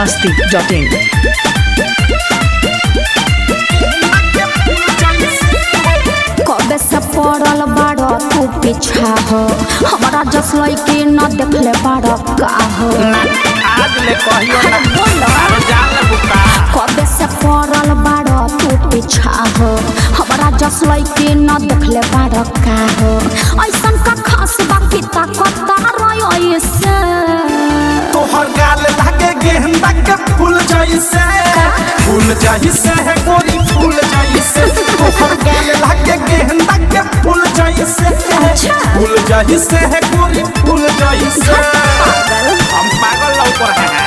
biharmasti.in कबे से पड़ल बाड़ो तू पीछा हो हमारा जस लइके न देखले बाड़ो का हो आज ले कहियो ना बोलो जान बुका कबे से पड़ल बाड़ो तू पीछा हो हमारा जस लइके न देखले बाड़ो का हो ऐसन का खास बाकी ताकत रयो से तोहर गाल लागे गेंदा के फूल जैसे है गोरी फूल जैसे तोहर गाल लागे गेंदा के फूल जैसे है गोरी फूल जैसे हम पागल लौक रहे हैं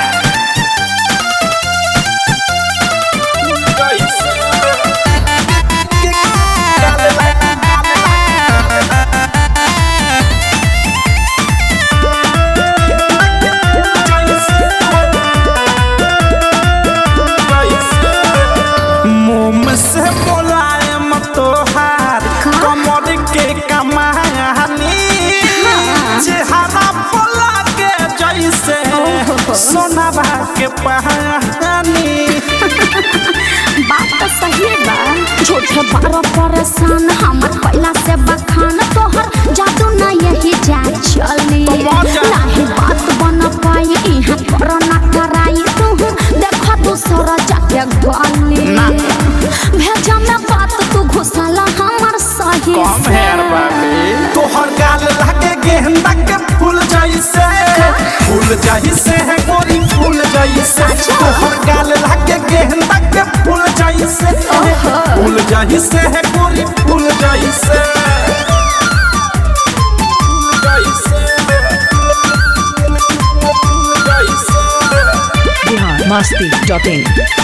से बोलायम तोहार कमर के कमानी चेहरा बोला के जैसे सोनाबा के पहानी बात तो सही बा झूठे बारो परेशान हमर पहला से बखान तोहर जादू ना यही जा चली नहीं बात बन पाई इहाँ कोरोना कराई तू देखो दूसरा जाके गली भेजा में बात तू घुसला हमर सही कम हेर बाबी तोहर गाल लागे गेंदा के फूल जैसे है गोरी फूल जैसे तोहर गाल लागे गेंदा के फूल जैसे है गोरी फूल जैसे biharmasti.in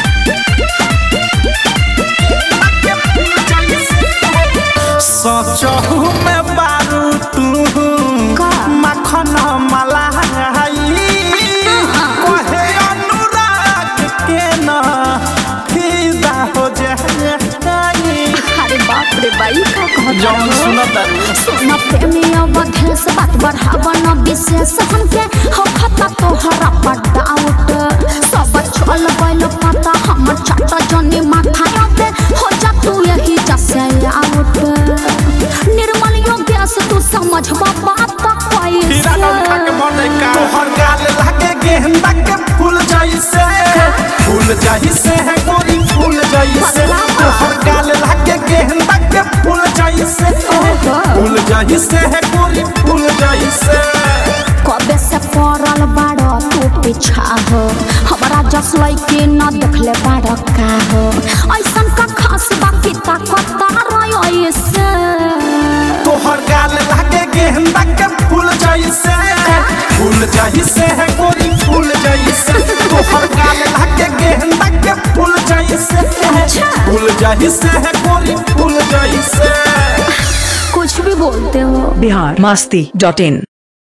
सचहु में बारू तू मखन मलाई कहे अनुराग के न फिदा हो जाई अरे बाप रे बाई का जौन कहत सुनत सुन प्रेमी अवधेश बात बढ़ावा न विशेष हमके हो खता तोहरा पर डाउट सब चल गइल पता हमर चाटा जनी माथा पे हो जा तू यही जैसे आउट निर्मल योग्य से तू समझबा बात हीरा कैसे लौका के बने का तोहर गाल लागे गेंदा के फूल जैसे है गोरी फूल जैसे तोहर गाल लागे गेंदा के फूल जैसे है गोरी फूल जैसे कबे से पड़ल बाड़ो तू पीछा हो हमारा जस लइके न देखले बाड़ो का हो ऐसन का खास बाकी ताकत रयो से तोहर गाल लागे गेंदा के फूल जैसे है गोरी फूल जैसे तोहर गाल लागे गेंदा के फूल जैसे है गोरी फूल जैसे कुछ भी बोलते हो biharmasti.in